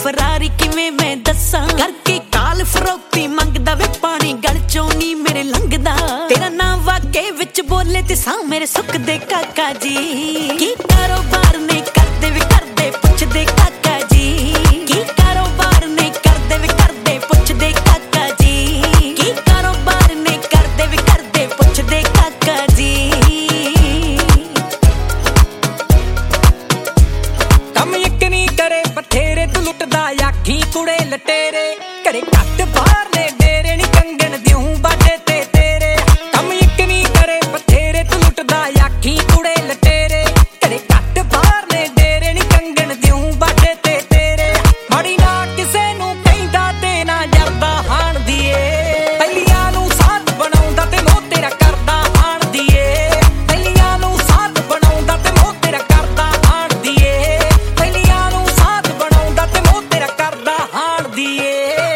Ferrari ਕਿਵੇਂ ਮੈਂ ਦੱਸਾਂ ਕਰਕੇ ਕਾਲ ਫਰੋਤੀ ਮੰਗਦਾ ਵੇ ਪਾਣੀ ਗਲ ਚੋਂ ਨੀ ਮੇਰੇ ਲੰਘਦਾ ਤੇਰਾ ਨਾਂ ਵਾਕੇ ਵਿੱਚ ਬੋਲੇ ਤੇ ਸਾਂ ਮੇਰੇ ਸੁੱਖ ਦੇ ਕਾਕਾ ਜੀ ਕੀ ਕਾਰੋਬਾਰ ਨੇ ਕਰਦੇ ਵੇ ਕਰਦੇ ਪੁੱਛਦੇ ਕਾਕਾ ਜੀ ਕੀ ਕਾਰੋਬਾਰ ਨੇ ਕਰਦੇ ਵੇ ਕਰਦੇ ਪੁੱਛਦੇ ਕਾਕਾ ਜੀ ਕੀ ਕਾਰੋਬਾਰ ਨੇ ਕਰਦੇ ਵੇ ਕਰਦੇ ਪੁੱਛਦੇ ਕਾਕਾ ਜੀ ਕੰਮ ਇੱਕ ਨਹੀਂ ਕਰੇ ਬਥੇਰੇ ਤੂੰ ਲੁੱਟਦਾ ਆਖੀ ਕੁੜੇ ਲਟੇਰੇ ਘਰੇ ਘੱਟ ਬਾਹਰ ਨੇ ਡੇਰੇ ਨੀ ਕੰਗਣ ਦਿਉ ਬਾਡੇ ਤੇ ਤੇਰੇ ਕੰਮ ਇੱਕ ਨਹੀਂ ਕਰੇ ਬਥੇਰੇ ਤੂੰ ਲੁੱਟਦਾ ਆਖੀ ਕੁੜੇ ਲਟੇਰੇ ਘਰੇ ਘੱਟ ਬਾਹਰ ਨੇ ਡੇਰੇ ਨੀ ਕੰਗਣ ਦਿਉ ਬਾਡੇ ਤੇ ਤੇਰੇ ਮਾੜੀ ਨਾ ਕਿਸੇ ਨੂੰ ਕਹਿੰਦਾ ਤੇ ਨਾ ਜਰਦਾ ਹਾਣ ਦੀਏ ਪਹਿਲੀਆਂ ਨੂੰ ਸਾਥ ਬਣਾਉਂਦਾ ਤੇ ਮੋਹ ਤੇਰਾ ਕਰਦਾ ਹਾਣ ਦੀਏ ਪਹਿਲੀਆਂ ਨੂੰ ਸਾਥ ਬਣਾਉਂਦਾ ਤੇ ਮੋਹ ਤੇਰਾ ਕਰਦਾ ਹਾਣ ਦੀਏ ਪਹਿਲੀਆਂ ਨੂੰ ਸਾਥ ਬਣਾਉਂਦਾ ਤੇ ਮੋਹ ਤੇਰਾ ਕਰਦਾ ਹਾਣ ਦੀਏ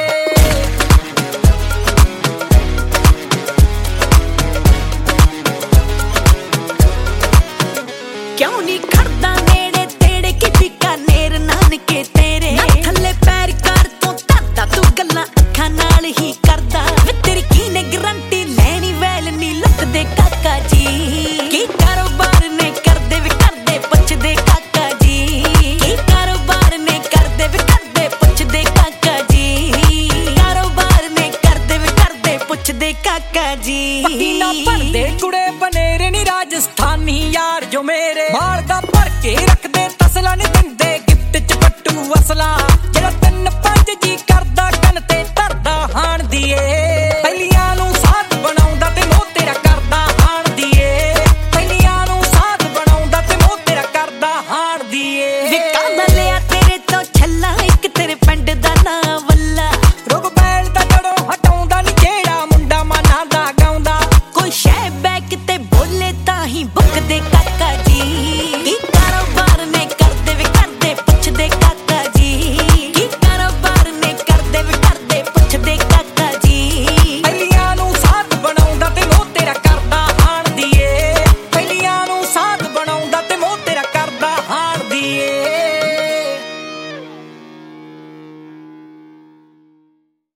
ਕਿਉਂ ਨੀ ਖੜਦਾ ਨੇੜੇ ਤੇੜੇ ਕਿ ਬੀਕਾਨੇਰ ਨਾਨਕੇ ਤੇਰੇ ਨਾ ਥੱਲੇ ਪੈਰ ਕਰ ਤੋਂ ਧਰਦਾ ਤੂੰ ਗੱਲਾਂ ਅੱਖਾਂ ਨਾਲ ਹੀ ਕਰਦਾ ਵੇ ਤੇਰੀ ਕੀ ਨੇ ਗਰੰਟੀ ਲੈਣੀ ਵੈਲ ਨੀ ਲੱਕਦੇ ਕਾਕਾ ਜੀ ਕੀ ਕਾਰੋਬਾਰ ਨੇ ਕਰਦੇ ਵੇ ਕਰਦੇ ਪੁੱਛਦੇ ਕਾਕਾ ਜੀ ਕੀ ਕਾਰੋਬਾਰ ਨੇ ਕਰਦੇ ਵੇ ਕਰਦੇ ਪੁੱਛਦੇ ਕਾਕਾ ਜੀ ਕਾਰੋਬਾਰ ਨੇ ਕਰਦੇ ਵੇ ਕਰਦੇ ਪੁੱਛਦੇ ਕਾਕਾ ਜੀ ਪੱਟੀ ਨਾ ਭਰਦੇ ਕੁੜੇ ਬਨੇਰੇ ਨੀ ਰਾਜਸਥਾਨੀ ਯਾਰ ਜੋ ਮੇਰੇ ਮਾਲ ਦਾ ਭਰ ਕੇ ਰੱਖਦੇ ਤਸਲਾ ਨੀ ਦਿੰਦੇ ਗਿਫਟ ਚ ਪੱਟੂ ਅਸਲਾ ਜਿਹੜਾ 3-5 ਜੀ ਕਰਦਾ ਕੰਨ ਤੇ ਧਰਦਾ ਹਾਣ ਦੀਏ